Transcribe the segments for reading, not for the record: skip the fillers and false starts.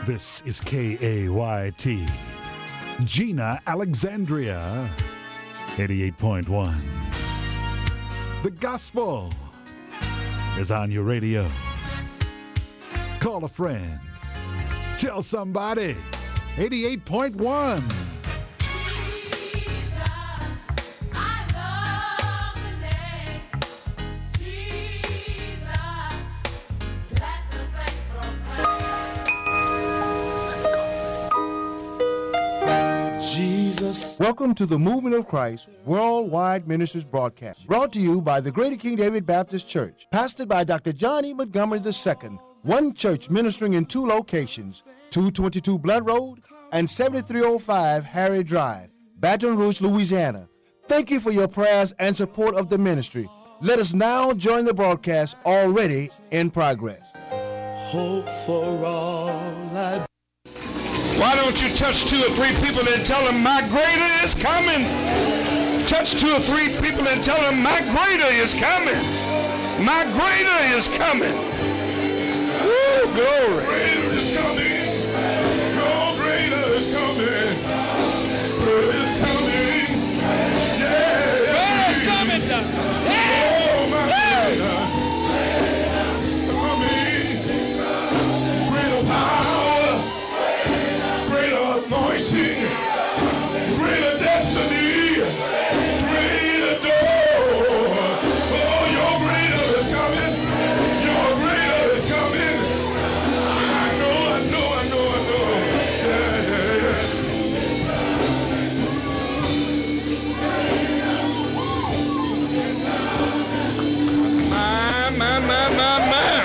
This is KAYT. Gina Alexandria, 88.1. The gospel is on your radio. Call a friend. Tell somebody. 88.1. Welcome to the Movement of Christ Worldwide Ministries broadcast, brought to you by the Greater King David Baptist Church, pastored by Dr. John E. Montgomery II, one church ministering in two locations, 222 Blunt Road and 7305 Harry Drive, Baton Rouge, Louisiana. Thank you for your prayers and support of the ministry. Let us now join the broadcast already in progress. Hope for all I. Why don't you touch two or three people and tell them my greater is coming? Touch two or three people and tell them my greater is coming. My greater is coming. Woo, glory. Greater is coming. Your greater is coming. Greater is coming. Yeah. Greater is coming. Yeah. Oh, my greater. Coming. Greater power. Greater anointing. Greater destiny. Greater door. Oh, your greater is coming. Your greater is coming. I know. My.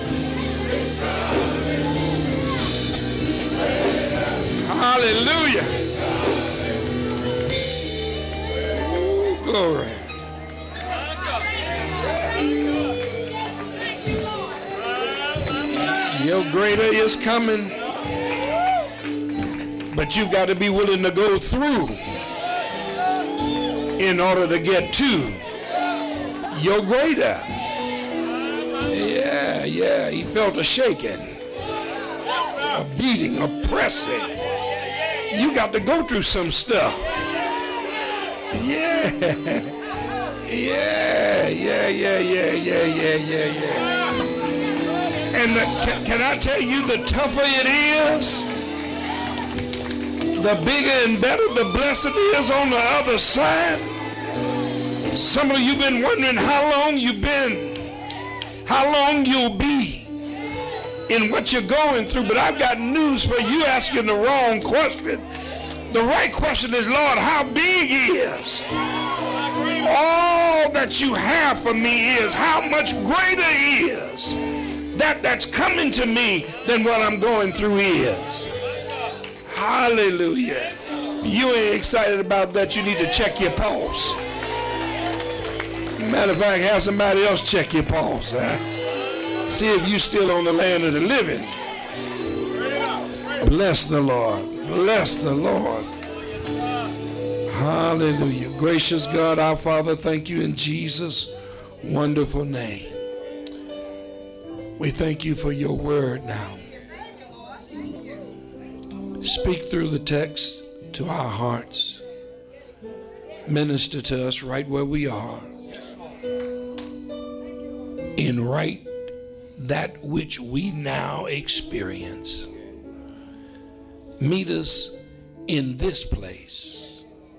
Hallelujah. Ooh, glory. Your greater is coming, but you've got to be willing to go through in order to get to your greater. Yeah, he felt a shaking, a beating, a pressing. You got to go through some stuff. Yeah. And can I tell you, the tougher it is, the bigger and better the blessing is on the other side. Some of you been wondering how long you'll be in what you're going through, but I've got news for you asking the wrong question. The right question is, Lord, how big is all that you have for me is, how much greater is that's coming to me than what I'm going through is. Hallelujah. You ain't excited about that, you need to check your pulse. Matter of fact, have somebody else check your pulse. See if you still on the land of the living. Bless the Lord. Bless the Lord. Hallelujah. Gracious God, our Father, thank you in Jesus' wonderful name. We thank you for your word now. Speak through the text to our hearts. Minister to us right where we are. And right that which we now experience. Meet us in this place.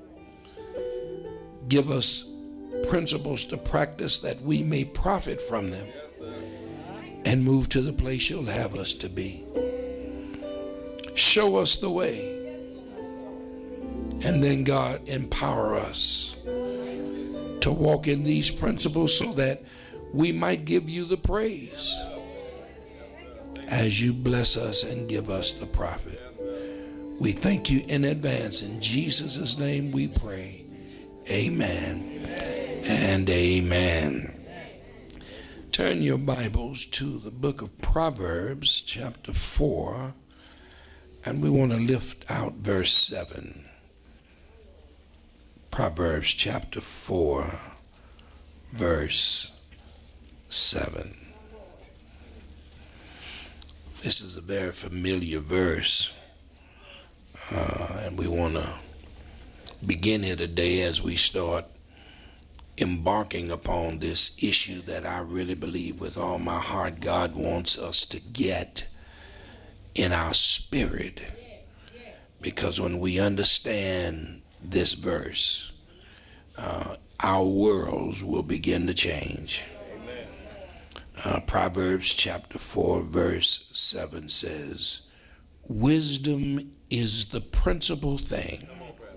Give us principles to practice that we may profit from them and move to the place you'll have us to be. Show us the way. And then, God, empower us to walk in these principles so that we might give you the praise as you bless us and give us the profit. We thank you in advance. In Jesus' name we pray. Amen and amen. Turn your Bibles to the book of Proverbs, chapter 4, and we want to lift out verse 7. Proverbs chapter 4, verse 7. This is a very familiar verse, and we want to begin here today as we start embarking upon this issue that I really believe with all my heart God wants us to get in our spirit. Because when we understand this verse, our worlds will begin to change. Proverbs chapter 4 verse 7 says, wisdom is the principal thing.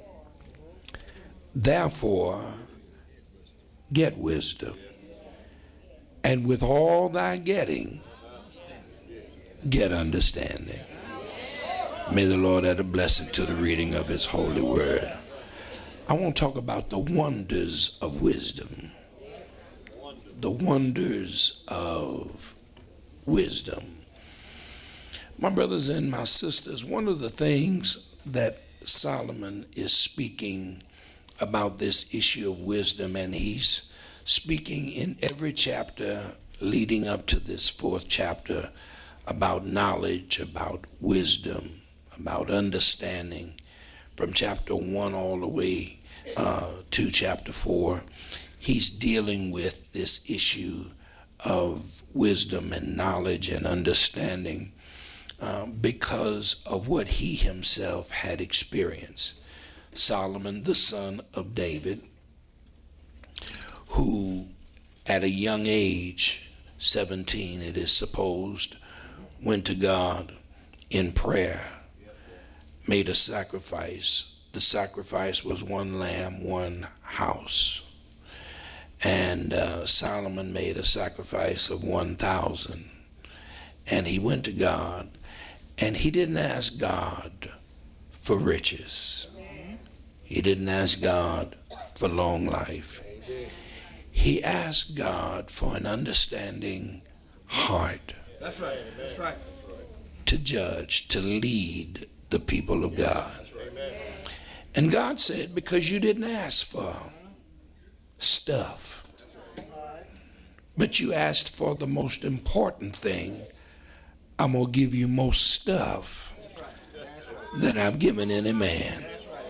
Therefore, get wisdom. And with all thy getting, get understanding. May the Lord add a blessing to the reading of his holy word. I want to talk about the wonders of wisdom. The wonders of wisdom. My brothers and my sisters, one of the things that Solomon is speaking about this issue of wisdom, and he's speaking in every chapter leading up to this fourth chapter about knowledge, about wisdom, about understanding, from chapter 1 all the way to chapter 4. He's dealing with this issue of wisdom and knowledge and understanding because of what he himself had experienced. Solomon, the son of David, who at a young age, 17 it is supposed, went to God in prayer, made a sacrifice. The sacrifice was one lamb, one house. And Solomon made a sacrifice of 1,000. And he went to God, and he didn't ask God for riches. He didn't ask God for long life. He asked God for an understanding heart. That's right. That's right. To judge, to lead the people of God. And God said, because you didn't ask for stuff, but you asked for the most important thing, I'm going to give you most stuff that I've given any man.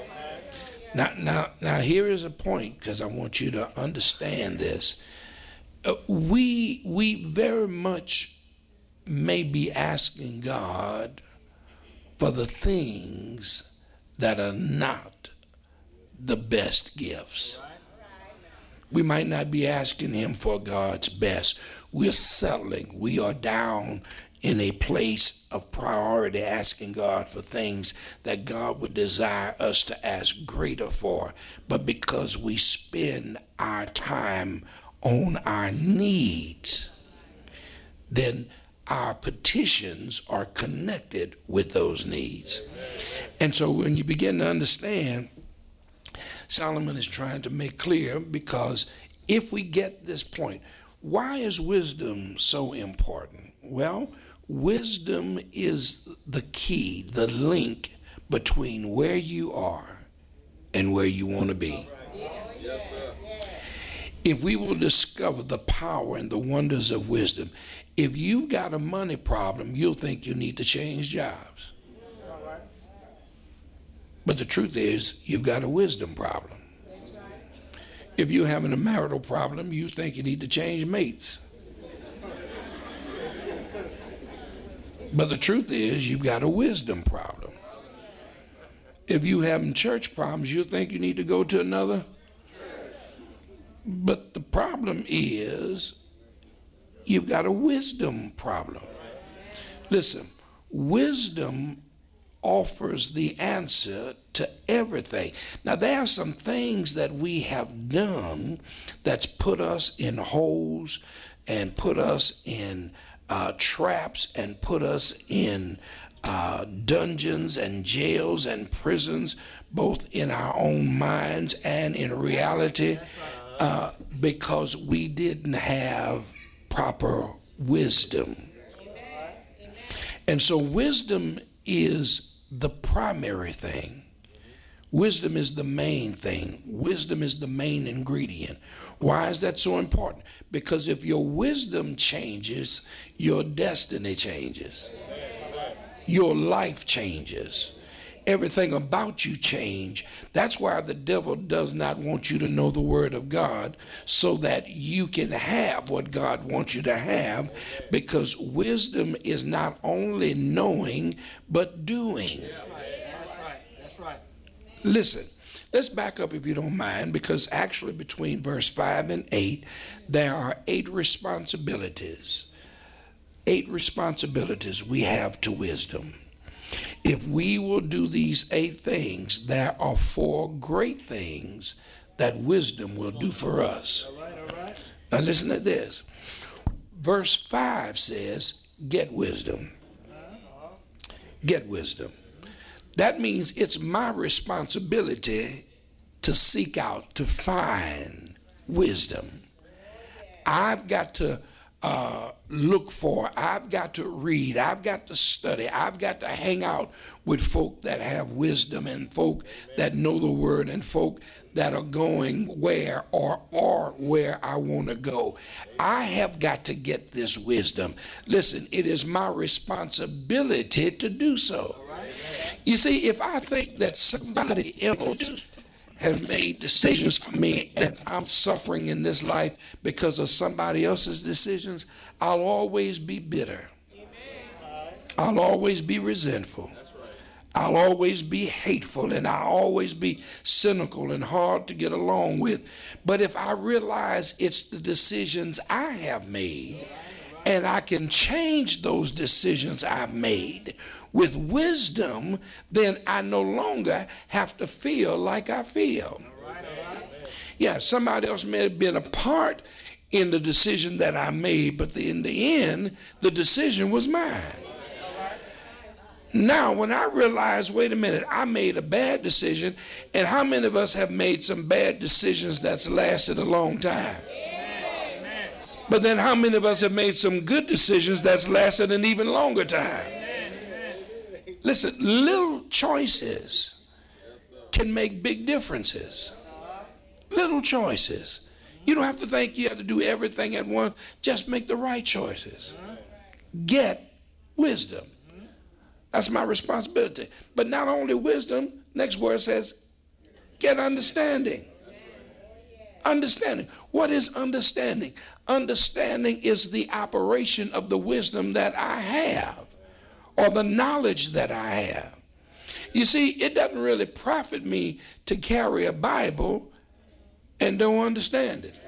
Now here is a point, because I want you to understand this. We very much may be asking God for the things that are not the best gifts. We might not be asking him for God's best. We're settling. We are down in a place of priority, asking God for things that God would desire us to ask greater for. But because we spend our time on our needs, then our petitions are connected with those needs. And so when you begin to understand, Solomon is trying to make clear, because if we get this point, why is wisdom so important? Well, wisdom is the key, the link between where you are and where you want to be. If we will discover the power and the wonders of wisdom, if you've got a money problem, you'll think you need to change jobs. But the truth is, you've got a wisdom problem. If you're having a marital problem, you think you need to change mates. But the truth is, you've got a wisdom problem. If you're having church problems, you think you need to go to another. But the problem is, you've got a wisdom problem. Listen, wisdom offers the answer to everything. Now, there are some things that we have done that's put us in holes and put us in traps and put us in dungeons and jails and prisons, both in our own minds and in reality, because we didn't have proper wisdom. And so wisdom is the primary thing. Wisdom is the main thing. Wisdom is the main ingredient. Why is that so important? Because if your wisdom changes, your destiny changes. Your life changes. Everything about you change. That's why the devil does not want you to know the word of God, so that you can have what God wants you to have, because wisdom is not only knowing but doing. That's right. Listen, let's back up if you don't mind, because actually between verse 5 and 8 there are 8 responsibilities. 8 responsibilities we have to wisdom. If we will do these 8 things, there are 4 great things that wisdom will do for us. All right. Now listen to this. Verse 5 says, get wisdom. Get wisdom. That means it's my responsibility to seek out, to find wisdom. I've got to look for, I've got to read, I've got to study, I've got to hang out with folk that have wisdom, and folk that know the word, and folk that are going where or are where I want to go. I have got to get this wisdom. Listen, it is my responsibility to do so. You see, if I think that somebody else has made decisions for me and I'm suffering in this life because of somebody else's decisions, I'll always be bitter. I'll always be resentful. I'll always be hateful, and I'll always be cynical and hard to get along with. But if I realize it's the decisions I have made, and I can change those decisions I've made with wisdom, then I no longer have to feel like I feel. Yeah, somebody else may have been a part in the decision that I made, but in the end, the decision was mine. Now, when I realize, wait a minute, I made a bad decision, and how many of us have made some bad decisions that's lasted a long time? But then how many of us have made some good decisions that's lasted an even longer time? Listen, little choices can make big differences. Little choices. You don't have to think you have to do everything at once. Just make the right choices. Get wisdom. That's my responsibility. But not only wisdom, next word says, get understanding. Understanding. What is understanding? Understanding is the operation of the wisdom that I have, or the knowledge that I have. You see, it doesn't really profit me to carry a Bible and don't understand it.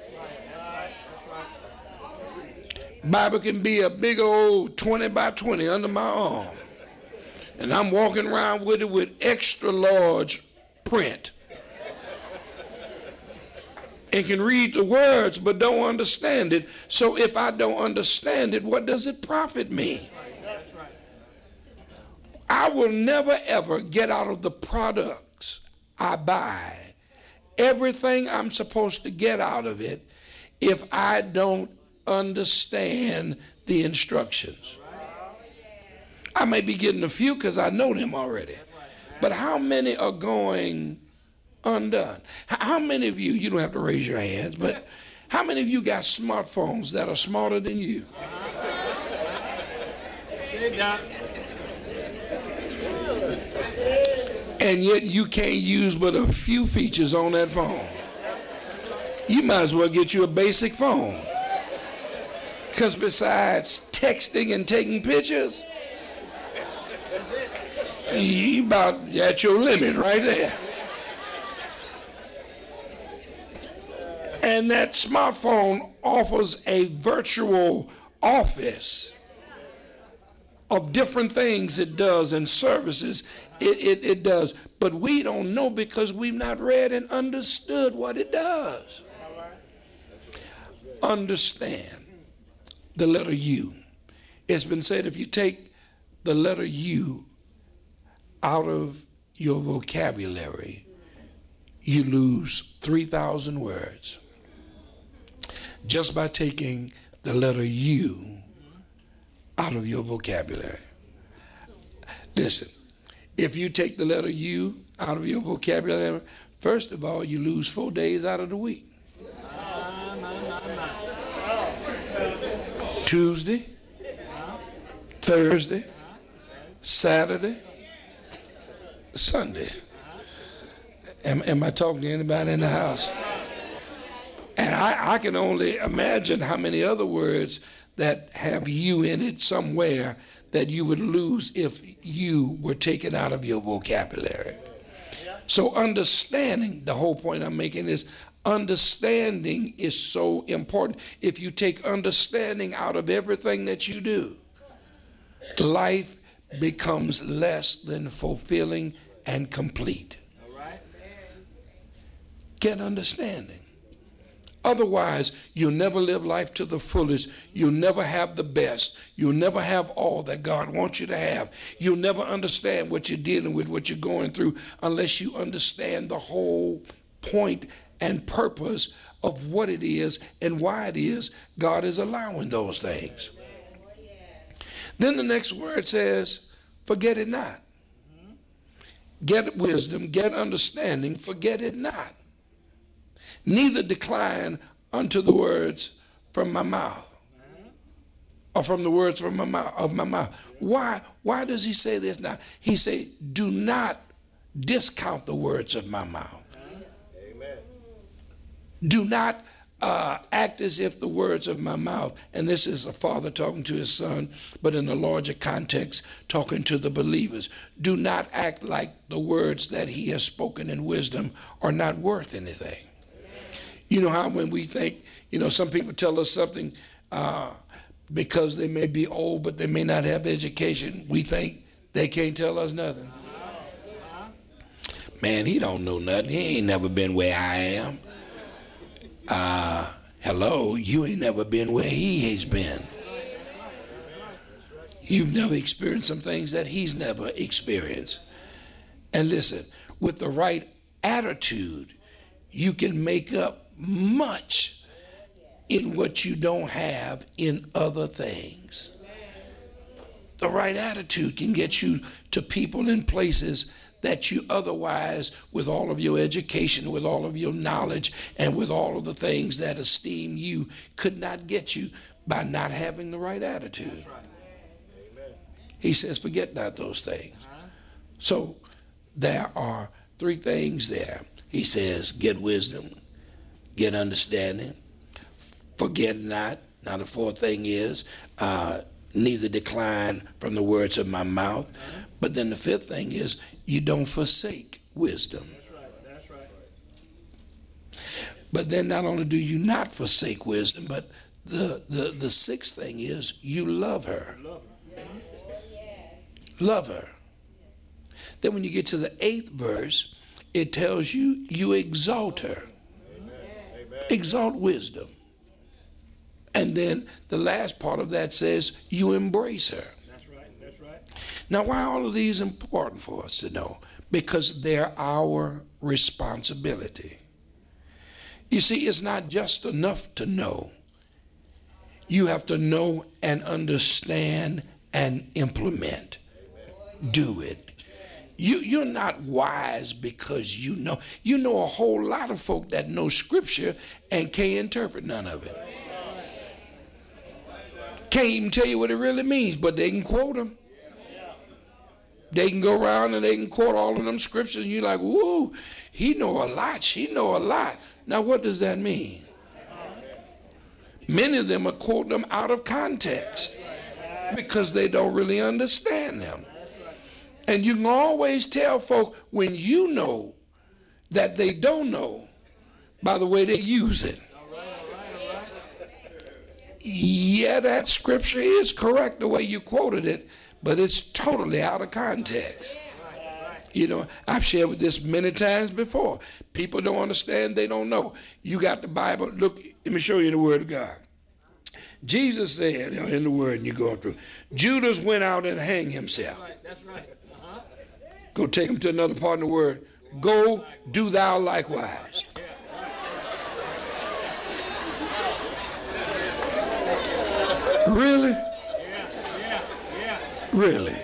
Bible can be a big old 20 by 20 under my arm, and I'm walking around with it with extra large print, and can read the words but don't understand it. So if I don't understand it, what does it profit me? I will never ever get out of the products I buy everything I'm supposed to get out of it if I don't understand the instructions. I may be getting a few because I know them already, but how many are going undone? How many of you don't have to raise your hands, but how many of you got smartphones that are smarter than you? And yet you can't use but a few features on that phone. You might as well get you a basic phone, because besides texting and taking pictures, you about at your limit right there. And that smartphone offers a virtual office of different things it does and services it does. But we don't know because we've not read and understood what it does. Understand the letter U. It's been said if you take the letter U out of your vocabulary, you lose 3,000 words. Just by taking the letter U out of your vocabulary. Listen, if you take the letter U out of your vocabulary, first of all, you lose 4 days out of the week. Tuesday, Thursday, Saturday, Sunday. Am I talking to anybody in the house? And I can only imagine how many other words that have you in it somewhere that you would lose if you were taken out of your vocabulary. So understanding, the whole point I'm making is understanding is so important. If you take understanding out of everything that you do, life becomes less than fulfilling and complete. Get understanding. Otherwise, you'll never live life to the fullest. You'll never have the best. You'll never have all that God wants you to have. You'll never understand what you're dealing with, what you're going through, unless you understand the whole point and purpose of what it is and why it is God is allowing those things. Then the next word says, forget it not. Get wisdom, get understanding, forget it not. Neither decline unto the words from my mouth, or from the words from my mouth. Why does he say this now? He say, do not discount the words of my mouth. Amen. Do not act as if the words of my mouth, and this is a father talking to his son, but in a larger context, talking to the believers. Do not act like the words that he has spoken in wisdom are not worth anything. You know how when we think, some people tell us something because they may be old, but they may not have education, we think they can't tell us nothing. Man, he don't know nothing. He ain't never been where I am. Hello, you ain't never been where he has been. You've never experienced some things that he's never experienced. And listen, with the right attitude, you can make up much in what you don't have in other things. The right attitude can get you to people and places that you otherwise, with all of your education, with all of your knowledge, and with all of the things that esteem you, could not get you by not having the right attitude. He says, forget not those things. So there are three things there. He says, get wisdom, get understanding, forget not. Now the fourth thing is, neither decline from the words of my mouth. But then the fifth thing is, you don't forsake wisdom. That's right. But then not only do you not forsake wisdom, but the sixth thing is, you love her. Love her. Then when you get to the 8th verse, it tells you, you exalt her. Amen. Exalt wisdom. And then the last part of that says, you embrace her. That's right. Now, why are all of these important for us to know? Because they're our responsibility. You see, it's not just enough to know. You have to know and understand and implement. Do it. You're not wise because you know. You know a whole lot of folk that know scripture and can't interpret none of it. Can't even tell you what it really means, but they can quote them. They can go around and they can quote all of them scriptures, and you're like, woo, he know a lot, she know a lot. Now what does that mean? Many of them are quoting them out of context because they don't really understand them. And you can always tell folk when you know that they don't know by the way they use it. Yeah, that scripture is correct the way you quoted it, but it's totally out of context. I've shared with this many times before. People don't understand, they don't know. You got the Bible. Look, let me show you the word of God. Jesus said in the word, and you go through, Judas went out and hanged himself. That's right. Go take him to another part of the word. Go, do thou likewise. Really? Yeah. Really?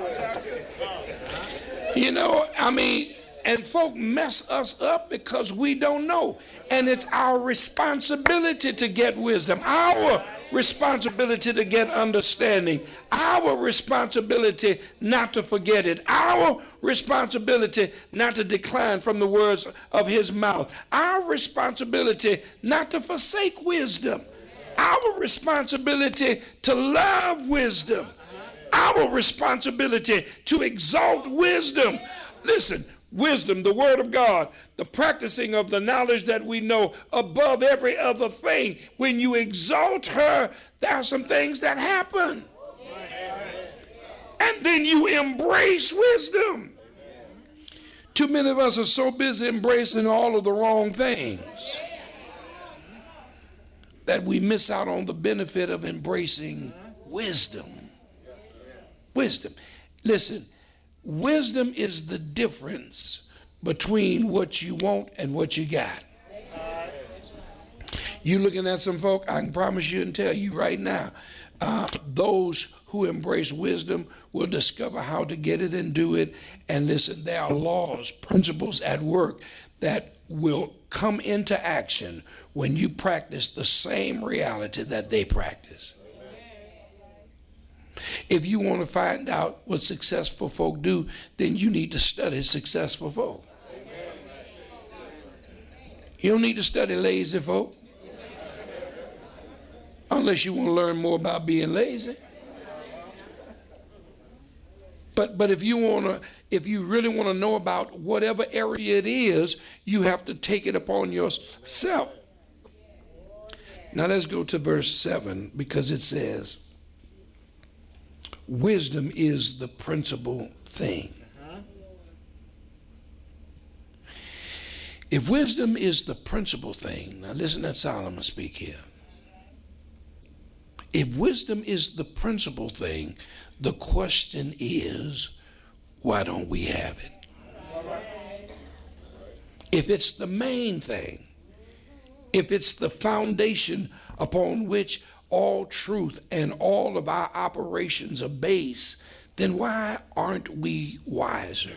And folk mess us up because we don't know. And it's our responsibility to get wisdom. Our responsibility to get understanding, our responsibility not to forget it, our responsibility not to decline from the words of his mouth, our responsibility not to forsake wisdom, our responsibility to love wisdom, our responsibility to exalt wisdom. Listen, wisdom, the word of God, the practicing of the knowledge that we know above every other thing. When you exalt her, there are some things that happen. And then you embrace wisdom. Too many of us are so busy embracing all of the wrong things that we miss out on the benefit of embracing wisdom. Wisdom. Listen, wisdom is the difference between what you want and what you got. You looking at some folk, I can promise you and tell you right now, those who embrace wisdom will discover how to get it and do it. And listen, there are laws, principles at work that will come into action when you practice the same reality that they practice. If you want to find out what successful folk do, then you need to study successful folk. You don't need to study lazy folk unless you want to learn more about being lazy. But if you really want to know about whatever area it is, you have to take it upon yourself. Now let's go to verse 7, because it says, wisdom is the principal thing. If wisdom is the principal thing, now listen to Solomon speak here. If wisdom is the principal thing, the question is, why don't we have it? If it's the main thing, if it's the foundation upon which all truth and all of our operations are based, then why aren't we wiser?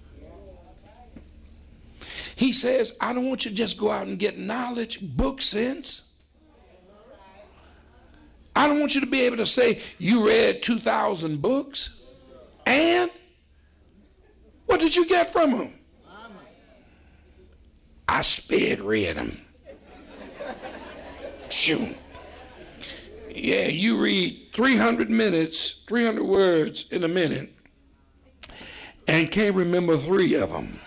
He says, I don't want you to just go out and get knowledge, book sense. I don't want you to be able to say you read 2,000 books. And what did you get from them? I sped read them. Shoot. Yeah, you read 300 minutes, 300 words in a minute, and can't remember 3 of them.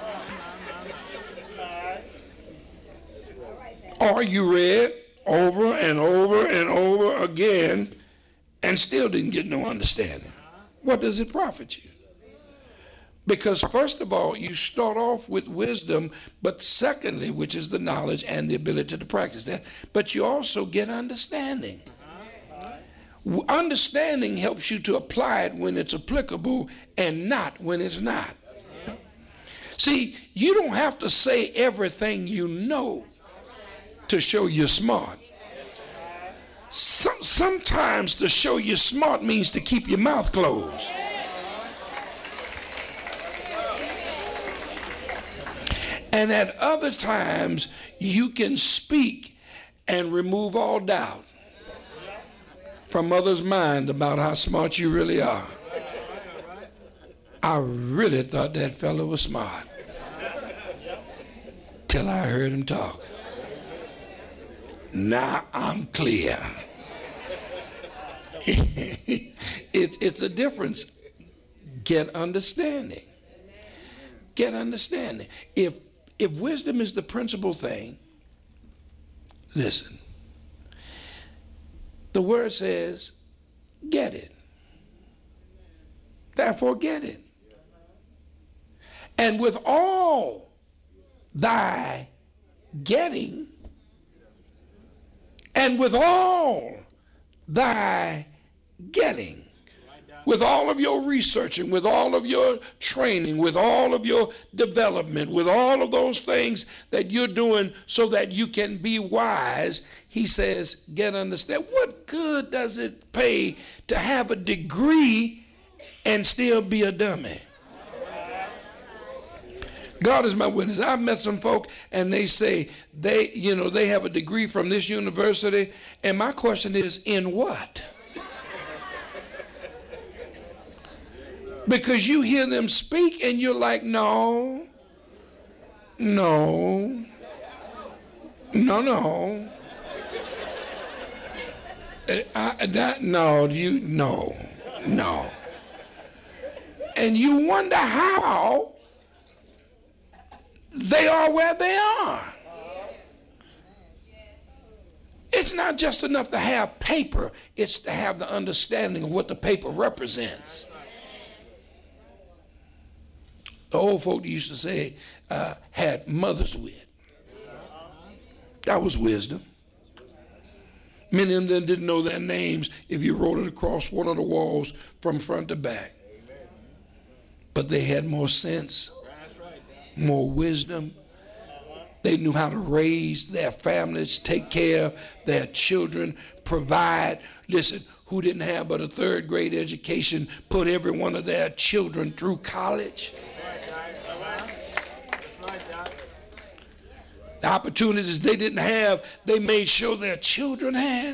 Or you read over and over and over again and still didn't get no understanding. What does it profit you? Because first of all, you start off with wisdom, but secondly, which is the knowledge and the ability to practice that, but you also get understanding. Understanding helps you to apply it when it's applicable and not when it's not. See, you don't have to say everything you know to show you're smart. Sometimes to show you're smart means to keep your mouth closed. And at other times, you can speak and remove all doubt from others' mind about how smart you really are. I really thought that fellow was smart till I heard him talk. Now I'm clear. It's a difference. Get understanding. Get understanding. If wisdom is the principal thing, listen. The word says, get it. Therefore, get it. And with all thy getting, and with all thy getting, with all of your researching, with all of your training, with all of your development, with all of those things that you're doing so that you can be wise, he says, get understand. What good does it pay to have a degree and still be a dummy? God is my witness. I've met some folk and they say they have a degree from this university. And my question is, in what? Because you hear them speak and you're like, no. No. No. No. And you wonder how they are where they are. It's not just enough to have paper, it's to have the understanding of what the paper represents. The old folk used to say, had mother's wit. That was wisdom. Many of them didn't know their names if you wrote it across one of the walls from front to back. But they had more sense, more wisdom. They knew how to raise their families, take care of their children, provide. Listen, who didn't have but a third grade education, put every one of their children through college. The opportunities they didn't have, they made sure their children had.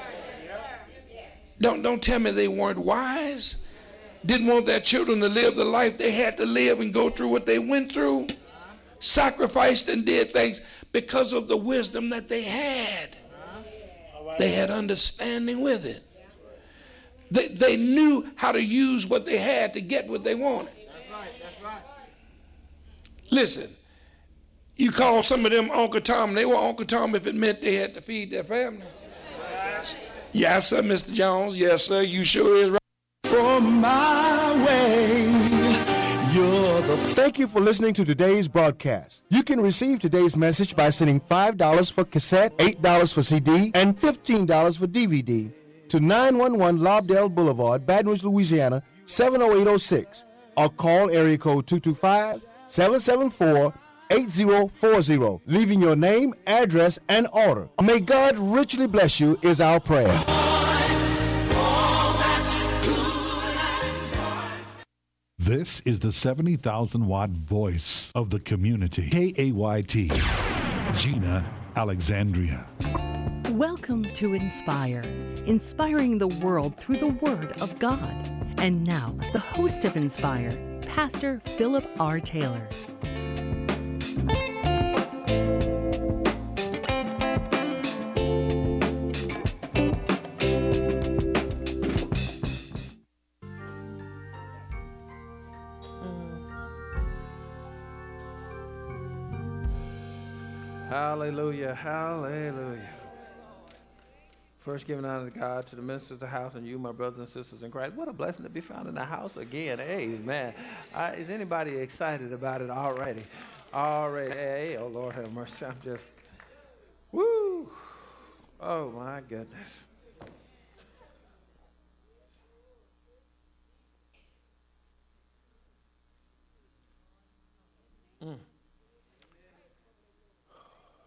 Don't tell me they weren't wise. Didn't want their children to live the life they had to live and go through what they went through. Sacrificed and did things because of the wisdom that they had. They had understanding with it. They knew how to use what they had to get what they wanted. That's right. Listen, you call some of them Uncle Tom, they were Uncle Tom if it meant they had to feed their family. Yes, sir, Mr. Jones. Yes, sir, you sure is right. For my way, you're the... Thank you for listening to today's broadcast. You can receive today's message by sending $5 for cassette, $8 for CD, and $15 for DVD to 911 Lobdell Boulevard, Baton Rouge, Louisiana, 70806, or call area code 225-774-8040, leaving your name, address, and order. May God richly bless you is our prayer. This is the 70,000-watt voice of the community. KAYT, Gina Alexandria. Welcome to Inspire, inspiring the world through the Word of God. And now, the host of Inspire, Pastor Philip R. Taylor. Hallelujah, hallelujah. First, giving honor to God, to the ministers of the house, and you, my brothers and sisters in Christ. What a blessing to be found in the house again. Amen. Is anybody excited about it already? Hey, oh, Lord have mercy. I'm just, woo. Oh, my goodness.